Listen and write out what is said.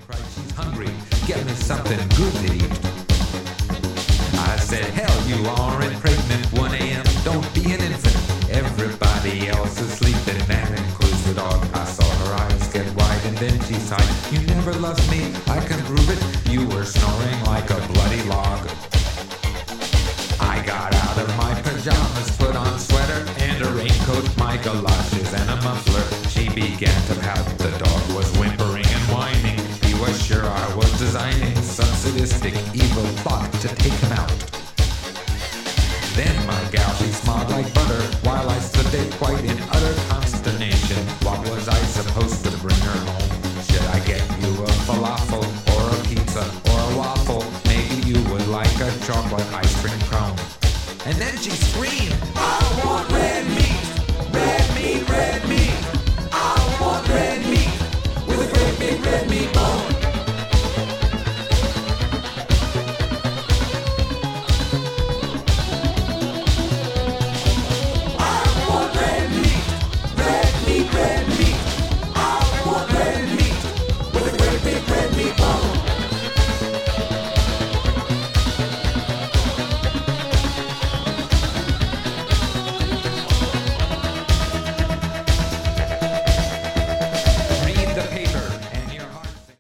cried, she's hungry. Get me something good to eat. I said, hell, you aren't pregnant. 1 a.m. Don't be an infant. Everybody else is sleeping, that includes the dog. I saw her eyes get wide and then she sighed. You never loved me, I can prove it. You were snoring like a bloody log. I got out of my pajamas, put on sweater and a raincoat, my galoshes and a muffler. She began to pout, the dog was whimpering and whining. He was sure I was designing some sadistic, evil plot to take him out. Then my gal, she smiled.